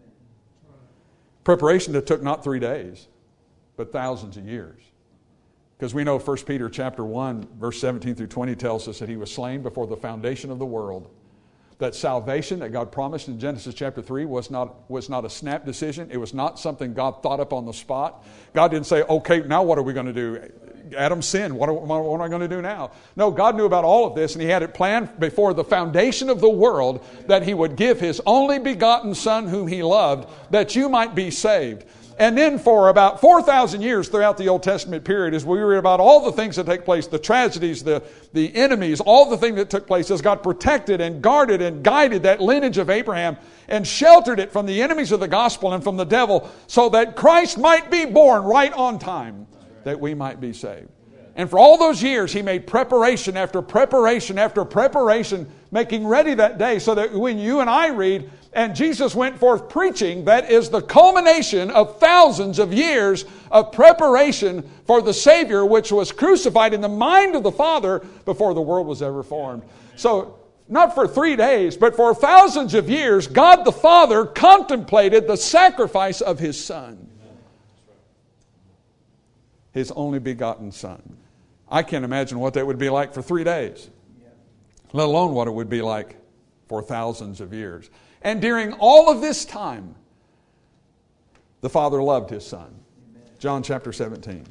Preparation that took not three days, but thousands of years. Because we know First Peter chapter one, verse seventeen through twenty tells us that he was slain before the foundation of the world. That salvation that God promised in Genesis chapter three was not, was not a snap decision. It was not something God thought up on the spot. God didn't say, okay, now what are we going to do? Adam sinned. What, are, what am I going to do now? No, God knew about all of this, and he had it planned before the foundation of the world that he would give his only begotten son whom he loved, that you might be saved. And then for about four thousand years throughout the Old Testament period, as we read about all the things that take place, the tragedies, the, the enemies, all the things that took place, as God protected and guarded and guided that lineage of Abraham and sheltered it from the enemies of the gospel and from the devil, so that Christ might be born right on time, that we might be saved. And for all those years, he made preparation after preparation after preparation, making ready that day, so that when you and I read, and Jesus went forth preaching, that is the culmination of thousands of years of preparation for the Savior, which was crucified in the mind of the Father before the world was ever formed. So, not for three days, but for thousands of years, God the Father contemplated the sacrifice of his Son. His only begotten Son. I can't imagine what that would be like for three days, let alone what it would be like for thousands of years. And during all of this time, the Father loved his Son. John chapter seventeen.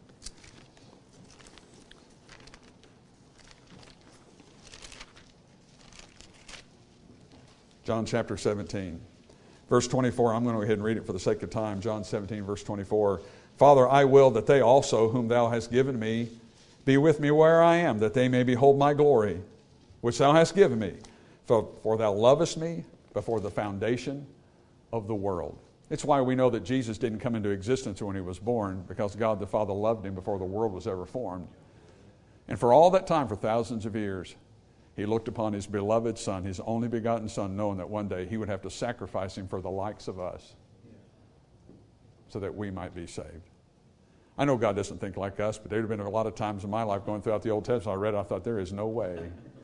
John chapter seventeen. Verse twenty-four, I'm going to go ahead and read it for the sake of time. John seventeen, verse twenty-four. Father, I will that they also, whom thou hast given me, be with me where I am, that they may behold my glory, which thou hast given me. For, for thou lovest me before the foundation of the world. It's why we know that Jesus didn't come into existence when he was born, because God the Father loved him before the world was ever formed. And for all that time, for thousands of years, he looked upon his beloved Son, his only begotten Son, knowing that one day he would have to sacrifice him for the likes of us so that we might be saved. I know God doesn't think like us, but there have been a lot of times in my life going throughout the Old Testament, I read it, I thought, there is no way.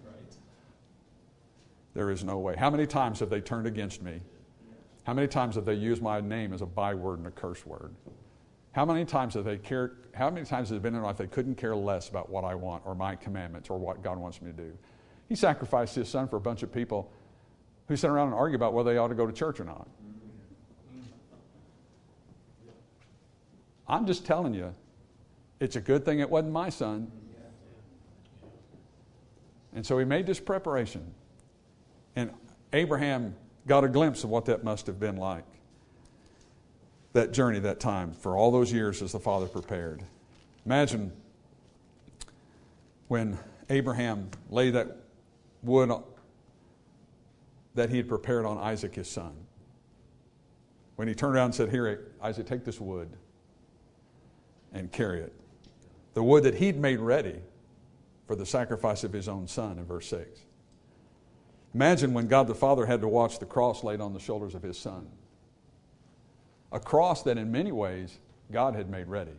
There is no way. How many times have they turned against me? How many times have they used my name as a byword and a curse word? How many times have they cared, how many times has it been in life they couldn't care less about what I want or my commandments or what God wants me to do? He sacrificed his Son for a bunch of people who sit around and argue about whether they ought to go to church or not. I'm just telling you, it's a good thing it wasn't my son. And so he made this preparation. And Abraham got a glimpse of what that must have been like. That journey, that time, for all those years as the father prepared. Imagine when Abraham laid that wood that he had prepared on Isaac, his son. When he turned around and said, "Here, Isaac, take this wood and carry it." The wood that he'd made ready for the sacrifice of his own son in verse six. Imagine when God the Father had to watch the cross laid on the shoulders of his son. A cross that in many ways God had made ready.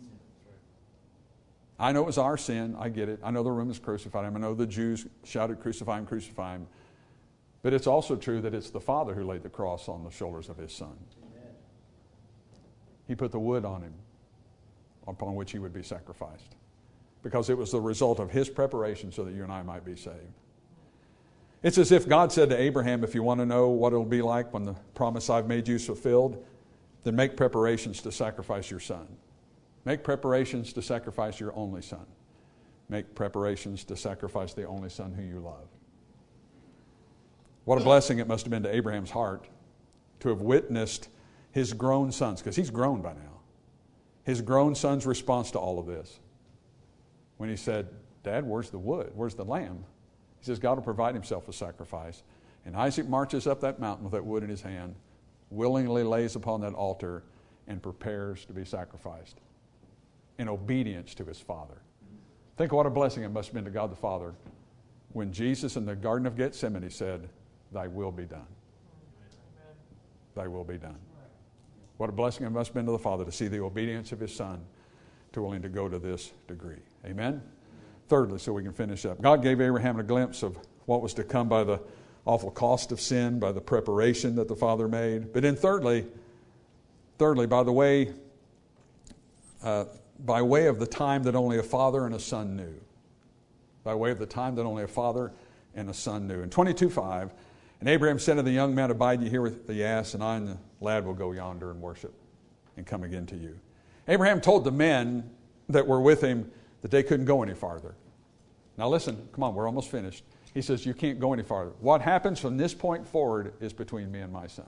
I know it was our sin. I get it. I know the Romans crucified him. I know the Jews shouted, "Crucify him, crucify him." But it's also true that it's the Father who laid the cross on the shoulders of his son. Amen. He put the wood on him upon which he would be sacrificed, because it was the result of his preparation so that you and I might be saved. It's as if God said to Abraham, if you want to know what it'll be like when the promise I've made you is fulfilled, then make preparations to sacrifice your son. Make preparations to sacrifice your only son. Make preparations to sacrifice the only son who you love. What a blessing it must have been to Abraham's heart to have witnessed his grown sons, because he's grown by now, his grown son's response to all of this. When he said, "Dad, where's the wood? Where's the lamb?" He says, "God will provide himself a sacrifice." And Isaac marches up that mountain with that wood in his hand, willingly lays upon that altar, and prepares to be sacrificed in obedience to his father. Think what a blessing it must have been to God the Father when Jesus in the Garden of Gethsemane said, "Thy will be done. Thy will be done." What a blessing it must have been to the Father to see the obedience of his Son to willing to go to this degree. Amen? Thirdly, so we can finish up, God gave Abraham a glimpse of what was to come by the awful cost of sin, by the preparation that the Father made. But then thirdly, thirdly, by the way, uh, by way of the time that only a father and a son knew. By way of the time that only a father and a son knew. In twenty-two five, and Abraham said to the young man, "Abide ye here with the ass, and I and the lad will go yonder and worship and come again to you." Abraham told the men that were with him that they couldn't go any farther. Now listen, come on, we're almost finished. He says, you can't go any farther. What happens from this point forward is between me and my son.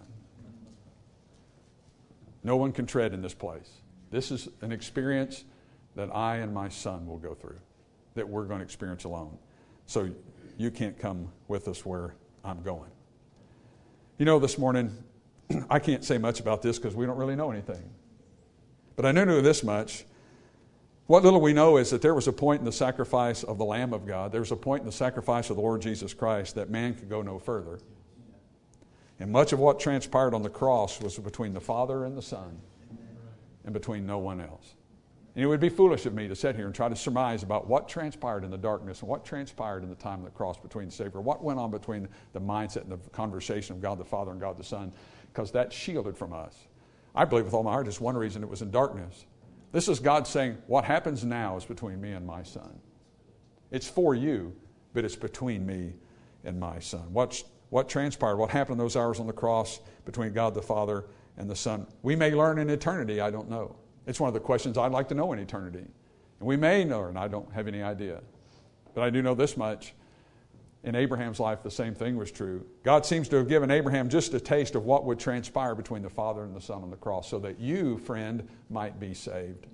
No one can tread in this place. This is an experience that I and my son will go through, that we're going to experience alone. So you can't come with us where I'm going. You know, this morning, I can't say much about this because we don't really know anything. But I knew this much. What little we know is that there was a point in the sacrifice of the Lamb of God, there was a point in the sacrifice of the Lord Jesus Christ that man could go no further. And much of what transpired on the cross was between the Father and the Son and between no one else. And it would be foolish of me to sit here and try to surmise about what transpired in the darkness and what transpired in the time of the cross between the Savior, what went on between the mindset and the conversation of God the Father and God the Son, because that's shielded from us. I believe with all my heart it's one reason it was in darkness. This is God saying, what happens now is between me and my son. It's for you, but it's between me and my son. What, what transpired, what happened in those hours on the cross between God the Father and the Son? We may learn in eternity, I don't know. It's one of the questions I'd like to know in eternity. And we may learn, I don't have any idea. But I do know this much. In Abraham's life, the same thing was true. God seems to have given Abraham just a taste of what would transpire between the Father and the Son on the cross so that you, friend, might be saved.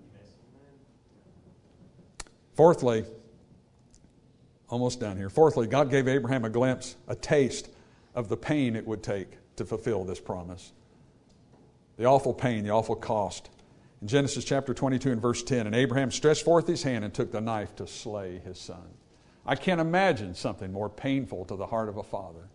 Fourthly, almost done here. Fourthly, God gave Abraham a glimpse, a taste of the pain it would take to fulfill this promise. The awful pain, the awful cost. In Genesis chapter twenty-two and verse ten, and Abraham stretched forth his hand and took the knife to slay his son. I can't imagine something more painful to the heart of a father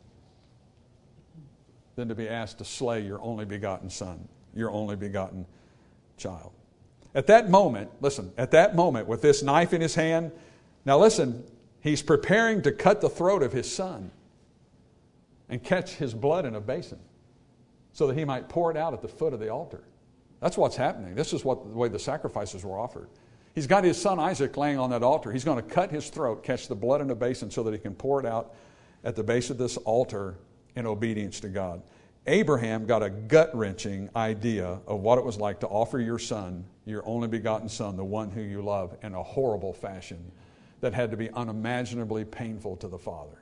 than to be asked to slay your only begotten son, your only begotten child. At that moment, listen, at that moment with this knife in his hand, now listen, he's preparing to cut the throat of his son and catch his blood in a basin so that he might pour it out at the foot of the altar. That's what's happening. This is what the way the sacrifices were offered. He's got his son Isaac laying on that altar. He's going to cut his throat, catch the blood in a basin so that he can pour it out at the base of this altar in obedience to God. Abraham got a gut-wrenching idea of what it was like to offer your son, your only begotten son, the one who you love, in a horrible fashion that had to be unimaginably painful to the father.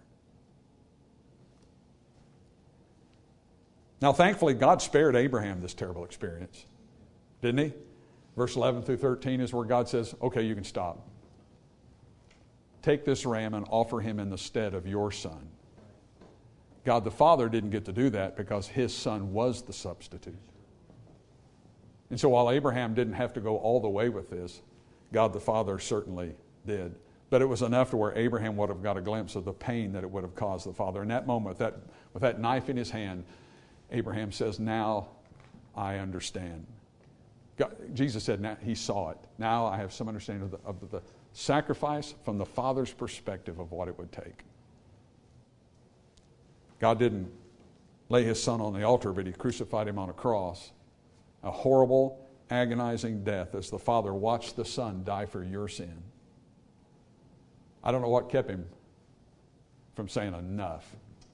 Now, thankfully, God spared Abraham this terrible experience, didn't he? Verse eleven through thirteen is where God says, okay, you can stop. Take this ram and offer him in the stead of your son. God the Father didn't get to do that because his son was the substitute. And so while Abraham didn't have to go all the way with this, God the Father certainly did. But it was enough to where Abraham would have got a glimpse of the pain that it would have caused the father. In that moment, with that, with that knife in his hand, Abraham says, now I understand. God, Jesus said now, he saw it. Now I have some understanding of, the, of the sacrifice from the Father's perspective of what it would take. God didn't lay his son on the altar, but he crucified him on a cross. A horrible, agonizing death as the Father watched the Son die for your sin. I don't know what kept him from saying enough.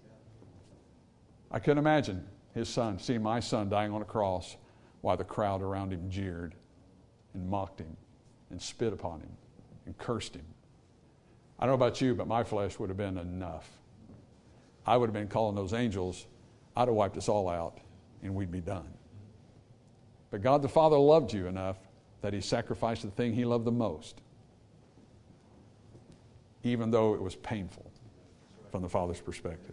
I couldn't imagine his son, seeing my son dying on a cross while the crowd around him jeered and mocked him and spit upon him and cursed him. I don't know about you, but my flesh would have been enough. I would have been calling those angels. I'd have wiped us all out and we'd be done. But God the Father loved you enough that he sacrificed the thing he loved the most, even though it was painful from the Father's perspective.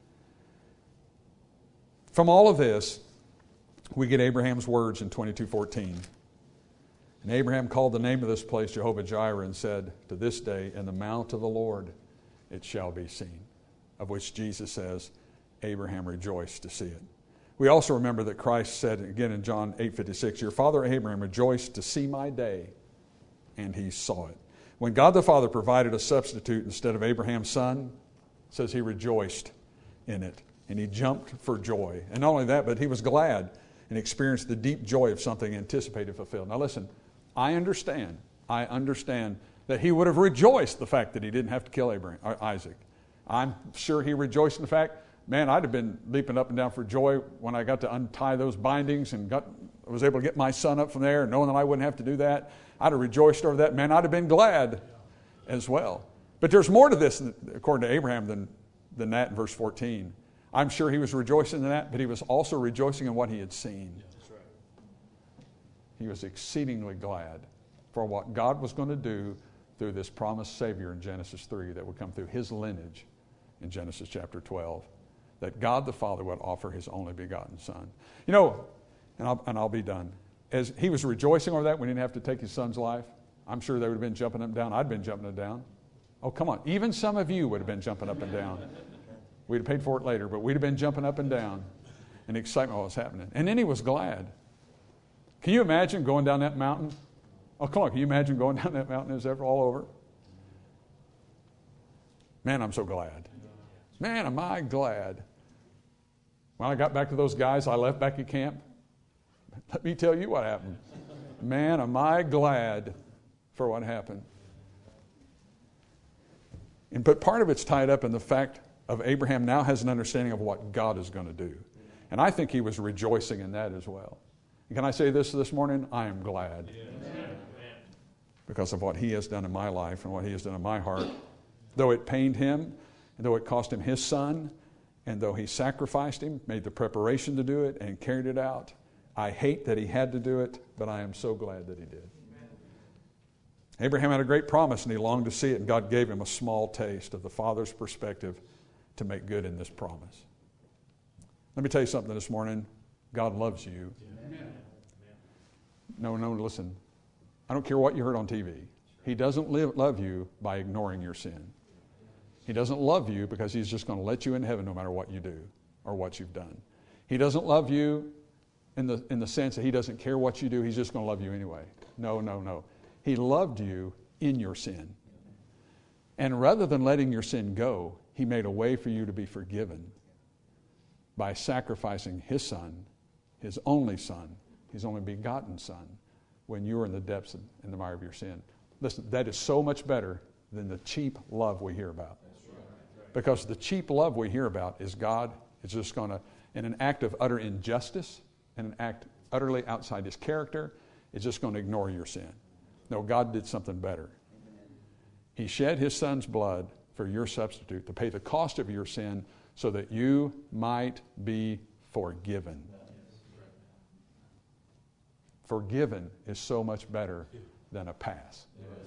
From all of this, we get Abraham's words in twenty-two fourteen. And Abraham called the name of this place Jehovah-Jireh and said, to this day, in the mount of the Lord it shall be seen. Of which Jesus says, Abraham rejoiced to see it. We also remember that Christ said, again in John eight fifty-six, your father Abraham rejoiced to see my day, and he saw it. When God the Father provided a substitute instead of Abraham's son, it says he rejoiced in it. And he jumped for joy. And not only that, but he was glad and experienced the deep joy of something anticipated fulfilled. Now listen, I understand, I understand that he would have rejoiced the fact that he didn't have to kill Abraham, or Isaac. I'm sure he rejoiced in the fact, man, I'd have been leaping up and down for joy when I got to untie those bindings and got, was able to get my son up from there, knowing that I wouldn't have to do that. I'd have rejoiced over that. Man, I'd have been glad as well. But there's more to this, according to Abraham, than, than that in verse fourteen. I'm sure he was rejoicing in that, but he was also rejoicing in what he had seen. That's right. He was exceedingly glad for what God was going to do through this promised Savior in Genesis three that would come through his lineage in Genesis chapter twelve. That God the Father would offer his only begotten Son. You know, and I'll, and I'll be done. As he was rejoicing over that when he didn't have to take his son's life, I'm sure they would have been jumping up and down. I'd been jumping up and down. Oh, come on. Even some of you would have been jumping up and down. We'd have paid for it later, but we'd have been jumping up and down in excitement what was happening. And then he was glad. Can you imagine going down that mountain? Oh, come on. Can you imagine going down that mountain as ever all over? Man, I'm so glad. Man, am I glad. When I got back to those guys I left back at camp, let me tell you what happened. Man, am I glad for what happened. And, but part of it's tied up in the fact of Abraham now has an understanding of what God is going to do. And I think he was rejoicing in that as well. And can I say this this morning? I am glad. Amen. Because of what he has done in my life and what he has done in my heart. Though it pained him, and though it cost him his son, and though he sacrificed him, made the preparation to do it, and carried it out, I hate that he had to do it, but I am so glad that he did. Amen. Abraham had a great promise, and he longed to see it, and God gave him a small taste of the Father's perspective to make good in this promise. Let me tell you something this morning. God loves you. Amen. No, no, listen. I don't care what you heard on T V. He doesn't live, love you by ignoring your sin. He doesn't love you because he's just going to let you in heaven no matter what you do or what you've done. He doesn't love you in the, in the sense that he doesn't care what you do. He's just going to love you anyway. No, no, no. He loved you in your sin. And rather than letting your sin go, he made a way for you to be forgiven by sacrificing his son, his only son, his only begotten son, when you were in the depths and in the mire of your sin. Listen, that is so much better than the cheap love we hear about. Because the cheap love we hear about is God is just going to, in an act of utter injustice, in an act utterly outside his character, is just going to ignore your sin. No, God did something better. He shed his son's blood for your substitute to pay the cost of your sin so that you might be forgiven. Forgiven is so much better than a pass.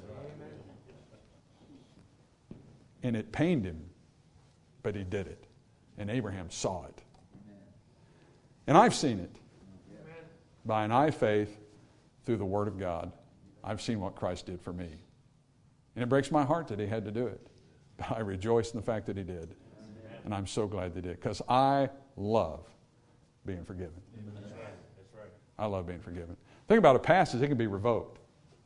And it pained him, but he did it. And Abraham saw it. And I've seen it. By an eye of faith, through the Word of God, I've seen what Christ did for me. And it breaks my heart that he had to do it. But I rejoice in the fact that he did. And I'm so glad that he did. Because I love being forgiven. That's right. That's right. I love being forgiven. The thing about a past is it can be revoked.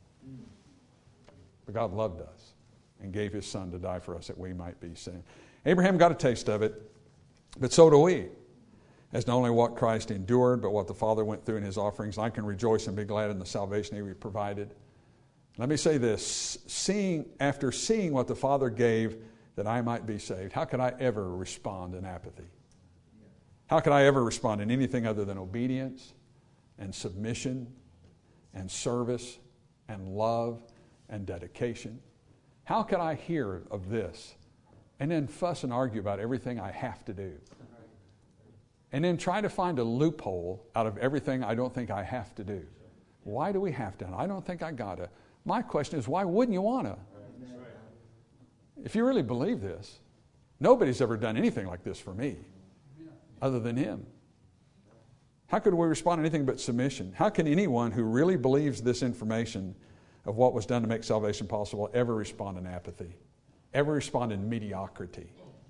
But God loved us and gave his son to die for us that we might be saved. Abraham got a taste of it, but so do we. As not only what Christ endured, but what the Father went through in his offerings. I can rejoice and be glad in the salvation he provided. Let me say this, seeing, after seeing what the Father gave that I might be saved, how could I ever respond in apathy? How could I ever respond in anything other than obedience and submission and service and love and dedication? How could I hear of this and then fuss and argue about everything I have to do? And then try to find a loophole out of everything I don't think I have to do. Why do we have to? I don't think I got to. My question is, why wouldn't you want to? If you really believe this, nobody's ever done anything like this for me other than him. How could we respond to anything but submission? How can anyone who really believes this information of what was done to make salvation possible ever respond in apathy? Ever respond in mediocrity?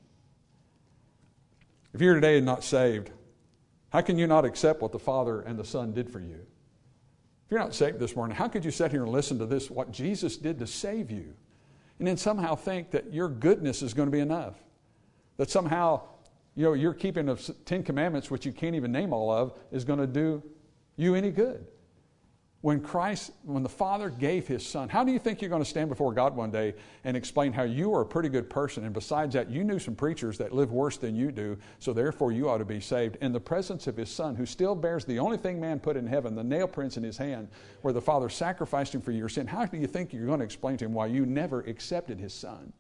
If you're today and not saved, how can you not accept what the Father and the Son did for you? If you're not saved this morning, how could you sit here and listen to this, what Jesus did to save you, and then somehow think that your goodness is going to be enough? That somehow, you know, your keeping of Ten Commandments, which you can't even name all of, is going to do you any good? When Christ, when the Father gave his Son, how do you think you're going to stand before God one day and explain how you are a pretty good person, and besides that, you knew some preachers that live worse than you do, so therefore you ought to be saved, in the presence of his Son, who still bears the only thing man put in heaven, the nail prints in his hand, where the Father sacrificed him for your sin? How do you think you're going to explain to him why you never accepted his Son?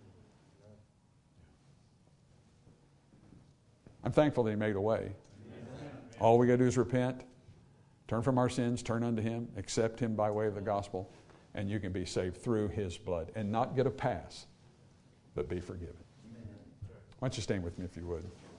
I'm thankful that he made a way. All we got to do is repent, turn from our sins, turn unto him, accept him by way of the gospel, and you can be saved through his blood and not get a pass, but be forgiven. Why don't you stand with me if you would?